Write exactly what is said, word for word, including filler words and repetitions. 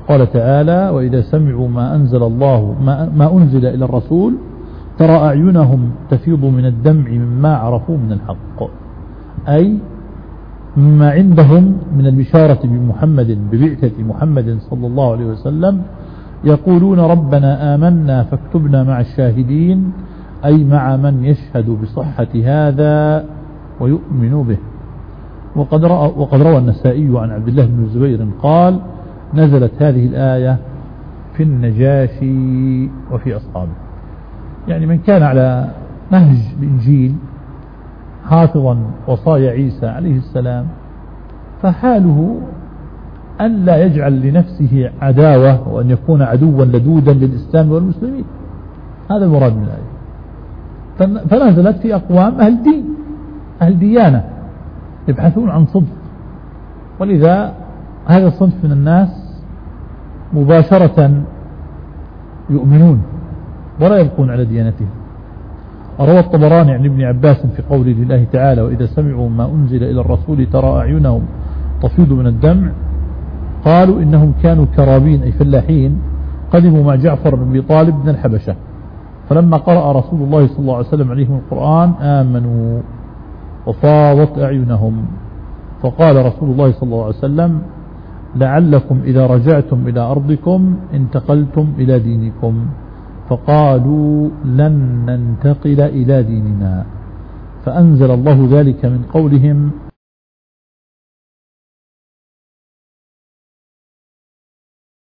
قال تعالى وإذا سمعوا ما أنزل الله ما, ما أنزل إلى الرسول ترى أعينهم تفيض من الدمع مما عرفوا من الحق، أي مما عندهم من البشارة بمحمد ببعثة محمد صلى الله عليه وسلم، يقولون ربنا آمنا فاكتبنا مع الشاهدين، أي مع من يشهد بصحة هذا ويؤمن به. وقد رأى وقد روى النسائي عن عبد الله بن الزبير قال نزلت هذه الآية في النجاشي وفي أصحابه، يعني من كان على نهج الإنجيل حافظا وصايا عيسى عليه السلام فحاله أن لا يجعل لنفسه عداوة وأن يكون عدوا لدودا للإسلام والمسلمين، هذا المراد من الآية. فنزلت في أقوام أهل دين أهل ديانة يبحثون عن صدق، ولذا هذا الصنف من الناس مباشرة يؤمنون ولا يبقون على ديانتهم. روى الطبراني عن ابن عباس في قوله لله تعالى وإذا سمعوا ما أنزل إلى الرسول ترى أعينهم تفيض من الدمع، قالوا إنهم كانوا كرابين أي فلاحين قدموا مع جعفر بن أبي طالب من الحبشة، فلما قرأ رسول الله صلى الله عليه وسلم عليهم القرآن آمنوا وفاضت أعينهم، فقال رسول الله صلى الله عليه وسلم لعلكم إذا رجعتم إلى أرضكم انتقلتم إلى دينكم، فقالوا لن ننتقل إلى ديننا، فأنزل الله ذلك من قولهم